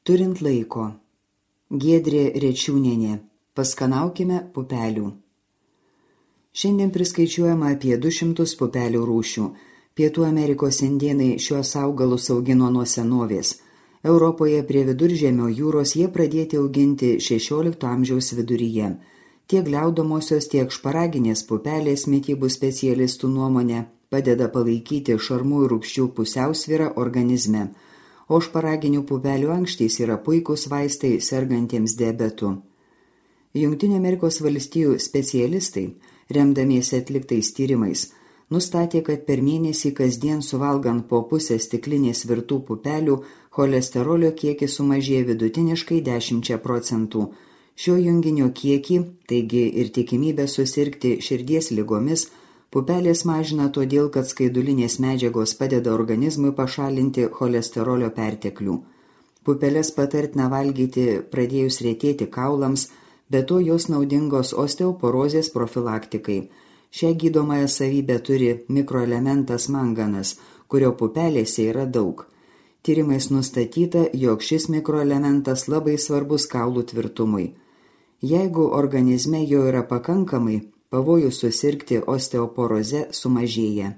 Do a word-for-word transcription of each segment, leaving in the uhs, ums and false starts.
Turint laiko. Giedrė Rečiūnienė. Paskanaukime pupelių. Šiandien priskaičiuojama apie du šimtus pupelių rūšių. Pietų Amerikos indėnai šiuos augalus augino nuo senovės. Europoje prie Viduržemio jūros jie pradėti auginti šešiolikto amžiaus viduryje. Tiek gliaudomosios, tiek šparaginės pupelės mitybų specialistų nuomonė padeda palaikyti šarmų ir rūgščių pusiausvyrą organizme. O šparaginių pupelių ankštys yra puikūs vaistai sergantiems diabetu. Jungtinių Amerikos valstijų specialistai, remdamiesi atliktais tyrimais, nustatė, kad per mėnesį kasdien suvalgant po pusę stiklinės virtų pupelių cholesterolio kiekis sumažėja vidutiniškai dešimčia procentų. Šio junginio kiekį, taigi ir tikimybę susirgti širdies ligomis, pupelės mažina todėl, kad skaidulinės medžiagos padeda organizmui pašalinti cholesterolio perteklių. Pupeles patartina valgyti pradėjus retėti kaulams, be to jos naudingos osteoporozės profilaktikai. Šią gydomąją savybę turi mikroelementas manganas, kurio pupelėse yra daug. Tyrimais nustatyta, jog šis mikroelementas labai svarbus kaulų tvirtumui. Jeigu organizme jo yra pakankamai, pavojus susirgti osteoporoze sumažėja.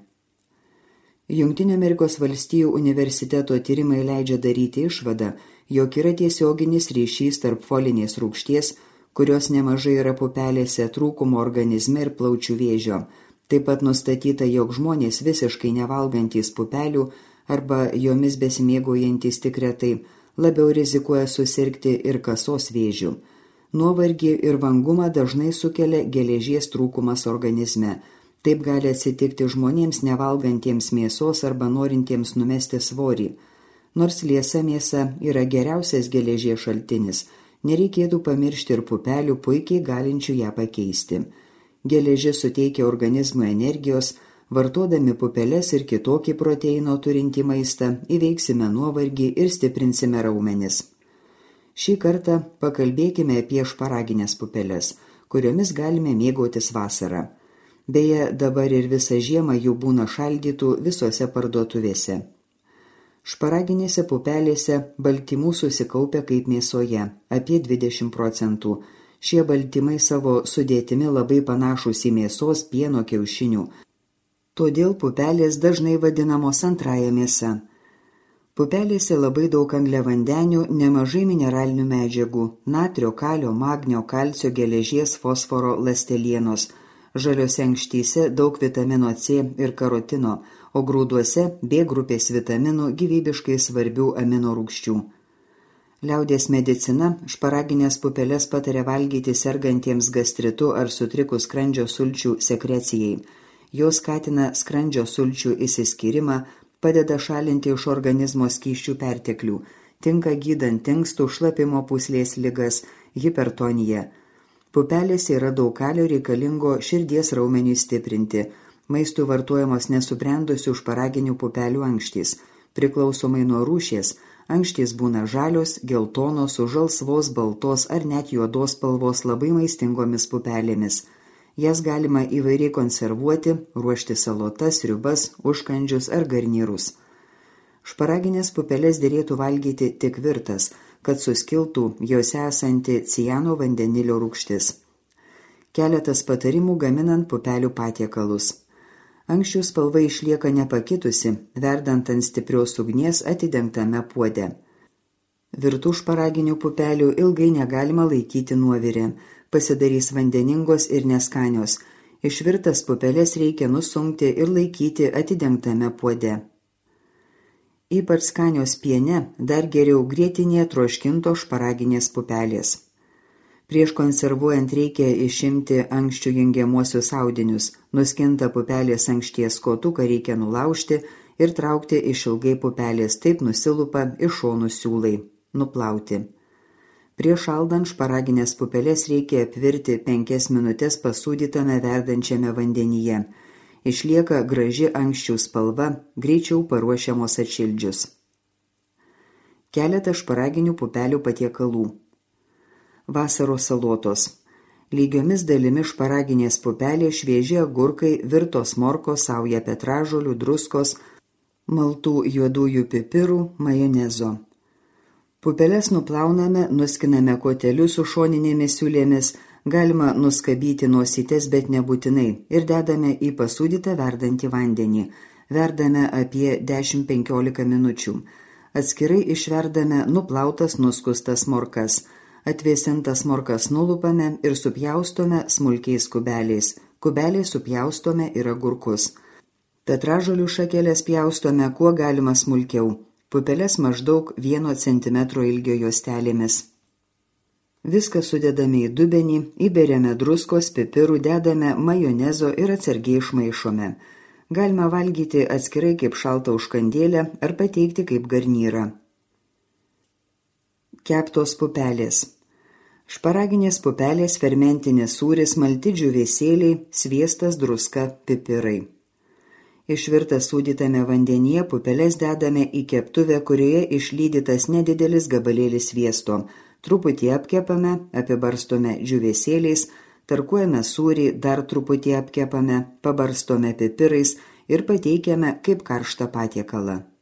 Jungtinių Amerikos valstijų universiteto tyrimai leidžia daryti išvadą, jog yra tiesioginis ryšys tarp folinės rūgšties, kurios nemažai yra pupelėse, trūkumo organizme ir plaučių vėžio. Taip pat nustatyta, jog žmonės visiškai nevalgantys pupelių arba jomis besimėgaujantys tik retai labiau rizikuoja susirgti ir kasos vėžių. Nuovargį ir vangumą dažnai sukelia geležies trūkumas organizme. Taip gali atsitikti žmonėms nevalgantiems mėsos arba norintiems numesti svorį. Nors liesa mėsa yra geriausias geležies šaltinis, nereikėtų pamiršti ir pupelių puikiai galinčių ją pakeisti. Geležis suteikia organizmui energijos, vartodami pupeles ir kitokį proteino turintį maistą įveiksime nuovargį ir stiprinsime raumenis. Šį kartą pakalbėkime apie šparaginės pupeles, kuriomis galime mėgautis vasarą. Beje, dabar ir visą žiemą jų būna šaldytų visose parduotuvėse. Šparaginėse pupelėse baltymų susikaupia kaip mėsoje, apie dvidešimt procentų. Šie baltymai savo sudėtimi labai panašūs į mėsos, pieno, kiaušinių. Todėl pupelės dažnai vadinamos antrąja mėsa. Pupelėse labai daug angliavandenių, nemažai mineralinių medžiagų – natrio, kalio, magnio, kalcio, geležies, fosforo, ląstelienos. Žaliose ankštyse daug vitamino C ir karotino, o grūduose B grupės vitaminų gyvybiškai svarbių amino rūgščių. Liaudies medicina šparaginės pupeles pataria valgyti sergantiems gastritu ar sutrikus skrandžio sulčių sekrecijai. Jos skatina skrandžio sulčių išsiskyrimą, padeda šalinti iš organizmo skysčių perteklių, tinka gydant inkstų, šlapimo pūslės ligas, hipertoniją. Pupelėse yra daug kalio reikalingo širdies raumeniui stiprinti. Maistų vartojamos nesubrendusių šparaginių pupelių ankštys. Priklausomai nuo rūšies, ankštys būna žalios, geltonos, žalsvos, baltos ar net juodos spalvos labai maistingomis pupelėmis. Jas galima įvairiai konservuoti, ruošti salotas, sriubas, užkandžius ar garnyrus. Šparaginės pupeles dėrėtų valgyti tik virtas, kad suskiltų jose esanti ciano vandenilio rūgštis. Keletas patarimų gaminant pupelių patiekalus. Ankščių spalva išlieka nepakitusi, verdant ant stiprios ugnies atidengtame puode. Virtų šparaginių pupelių ilgai negalima laikyti nuovirė. Pasidarys vandeningos ir neskanios. Išvirtas pupeles reikia nusunkti ir laikyti atidengtame puode. Ypač skanios piene, dar geriau grietinėje troškinto šparaginės pupelės. Prieš konservuojant reikia išimti ankščių jungiamuosius audinius. Nuskinta pupelės ankšties kotuką reikia nulaužti ir traukti iš ilgai pupelės, taip nusilupa iš šonų siūlai. Nuplauti. Prieš šaldant šparaginės pupeles reikia apvirti penkias minutės pasūdytame verdančiame vandenyje. Išlieka graži ankščių spalva, greičiau paruošiamos atšildžius. Keletas šparaginių pupelių patiekalų. Vasaros salotos. Lygiomis dalimis šparaginės pupelės, švieži agurkai, virtos morkos, sauja petražolių, druskos, maltų juodųjų pipirų, majonezo. Pupeles nuplauname, nuskiname kotelius su šoninėmis siūlėmis, galima nuskabyti nosytes, bet nebūtinai, ir dedame į pasūdytą verdantį vandenį. Verdame apie dešimt penkiolika minučių. Atskirai išverdame nuplautas nuskustas morkas. Atvėsintas morkas nulupame ir supjaustome smulkiais kubeliais. Kubeliai supjaustome ir agurkus. Petražolių šakelės pjaustome kuo galima smulkiau. Pupeles maždaug vieno centimetro ilgio juostelėmis. Viską sudedame į dubenį, įberiame druskos, pipirų, dedame majonezo ir atsargiai išmaišome. Galima valgyti atskirai kaip šaltą užkandėlę ar pateikti kaip garnyrą. Keptos pupelės. Šparaginės pupelės, fermentinis sūris, malti džiūvėsėliai, sviestas, druska, pipirai. Išvirtą sūdytame vandenyje pupeles dedame į keptuvę, kurioje išlydytas nedidelis gabalėlis sviesto. Truputį apkepame, apibarstome džiūvėsėliais, tarkuojame sūrį, dar truputį apkepame, pabarstome pipirais ir pateikiame kaip karštą patiekalą.